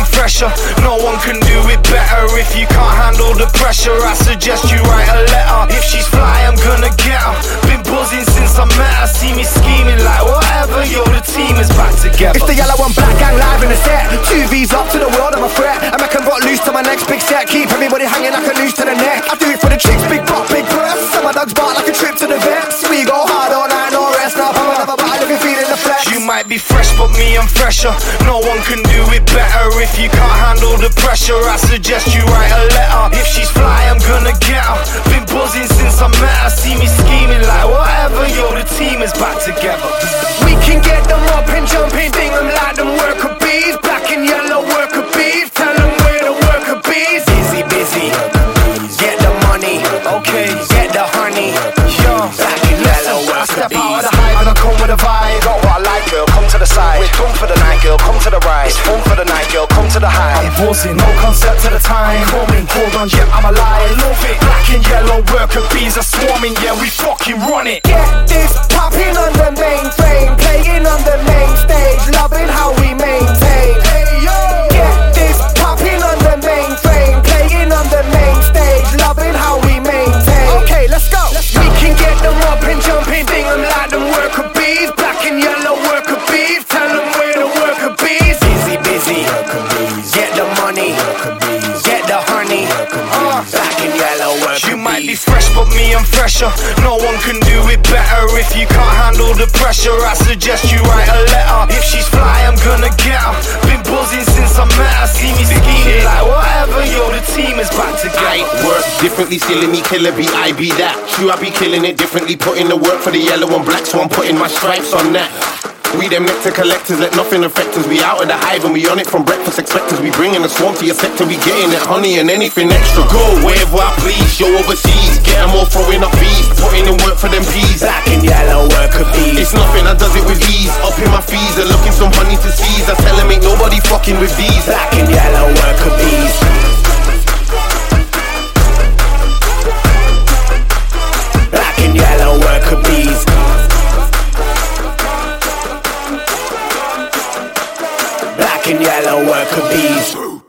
I'm fresher. No one can do it better. If you can't handle the pressure, I suggest you write a letter. If she's fly, I'm gonna get her. Been buzzing since I met her. See me scheming like whatever. Yo, the team is back together. It's the yellow and black gang live in the set. 2 V's up to the world, I'm a threat. I reckon got loose to my next big set. Keep everybody hanging like a noose to the neck. I do it for the chicks, big butt, big breasts. Some of dogs bark like a trip to the vets. We go hard all night, no rest. Now I'm another bottle if you're feeling the flex. You might be fresh, but me, I'm fresher. No one can do it better. If you can't handle the pressure, I suggest you write a letter. If she's fly, I'm gonna get her. Been buzzing since I met her. See me scheming like whatever. Yo, the team is back together. We can get them up and jumping, ding them like them worker bees. Black and yellow worker bees. Tell them where the worker bees. Busy, busy. Get the money, okay. Get the honey. Yo, black and yellow worker bees. I step out of the hive and I come with a vibe. Got what I like, girl, come to the side. We're done for the night, girl, come to the ride. It's fun for the night, girl, come to the high. I'm buzzing, no concept to the time. Coming, hold on, yeah, I'm alive. Love it, black and yellow worker bees are swarming, yeah, we fucking run it. Get this popping on the mainframe, playing on the main stage, loving how we maintain. Get this popping on the mainframe, playing on the main stage, loving how we maintain. Okay, let's go. We can get them up and jumping, ding them like them worker bees. Black and yellow worker bees, tell them where the worker bees. Busy, busy, get the money, get the honey. Black and yellow worker bees. You might be fresh, but me, I'm fresher. No one can do it better. If you can't handle the pressure, I suggest you write a letter. If she's fly, I'm gonna get her. Been buzzing since I met her. See me scheming like whatever. Yo, the team is back together. I work differently, skilling me killer be I be that. True, I be killing it differently, putting the work for the yellow and black, so I'm putting my stripes on that. We them nectar collectors, let nothing affect us. We out of the hive and we on it from breakfast expectors. We bringing the swarm to your sector, we getting that honey and anything extra. Go wherever I please, show overseas. Get them all throwing up fees, putting in work for them peas. Black and yellow worker bees. It's nothing, I does it with ease. Up in my fees and looking some honey to seize. I tell them ain't nobody fucking with these. Black and yellow worker bees. Black and yellow worker bees. Black and yellow worker bees.